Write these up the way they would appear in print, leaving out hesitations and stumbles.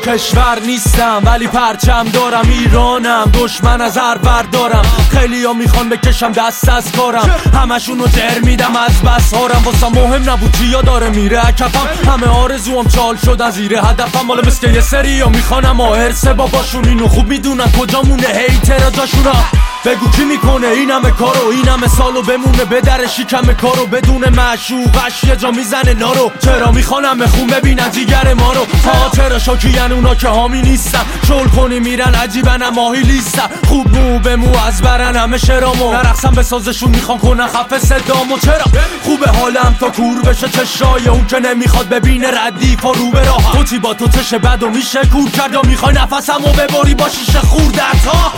کشور نیستم ولی پرچم دارم، ایرانم، دشمن از هر بردارم. خیلی ها میخوان بکشم دست از کارم، همشون رو جر میدم از بس هارم. واسه مهم نبود چیا داره میره کفم، همه آرزوام چال شدن زیر هدفم. حالا مثل یه سری ها میخوانم هرسه باباشون، اینو خوب میدونن کجا مونه هیترا جاشونا. بگو کی میکنه این همه کارو، این همه سالو بمونه به در شکم کارو، بدون معشوقش یه جا میزنه نارو. چرا میخوانم خون ببینن جیگر ما رو، چرا شاکین اونا که حامی نیستن، شل کنی میرن عجیبن ماهی لیستن. خوب مو به مو از برن همه شرامو، نرقصم به سازشون میخوان کنن خفه صدامو. چرا خوبه حالم تا کور بشه چشای اون که نمیخواد ببینه ردیف و رو به راه. توتی با تو چش بد و میشه کور کرد، یا میخوای نفسمو ببری با شیشه خوردت ها.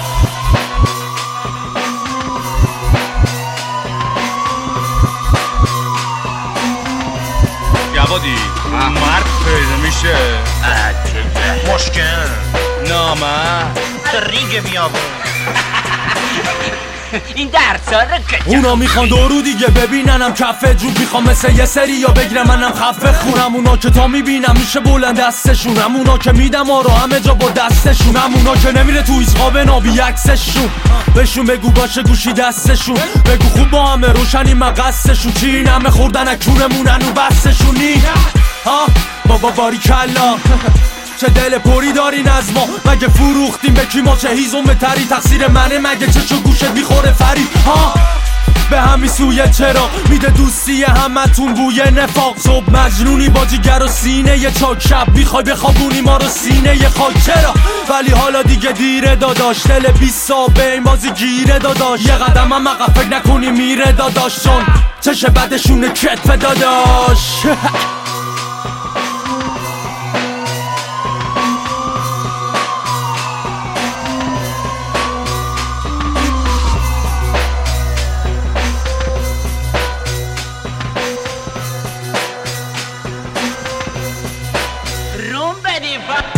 جوادی مرد پیدا میشه مشکل نامه رینگ بیابون این درسا رو اونا میخوان دورو دیگه ببیننم کفه جوب، میخوام مثل یه سری یا بگیرم منم خفه خونم. اونا که تا میبینم میشه بلند دستشون، اونا که میدم آرو همه جا با دستشون، اونا که نمیره تو ایزقا به نابی عکسشون. بهشون بگو باشه گوشی دستشون، بگو خوب با همه روشنی مقصشون. چی این همه خوردن اکونمونن و بستشونی ها بابا باری کلا. چه دل پری دارین از ما، مگه فروختیم به کی ما، چه هیزم تری تقصیر منه مگه چشو گوشت میخوره فرید ها. به همین سویه چرا میده دوستی همتون بوی نفاق، صبح مجنونی با جیگر و سینه یه چاک، شب میخوای بخوابونی ما رو سینه یه خاک. چرا ولی حالا دیگه دیره داداش، دل 20 سال به این بازی گیره داداش. یه قدم هم عقب فکر نکنی میره داداش، چون چش بدشونه کتف داداش. روم بدیم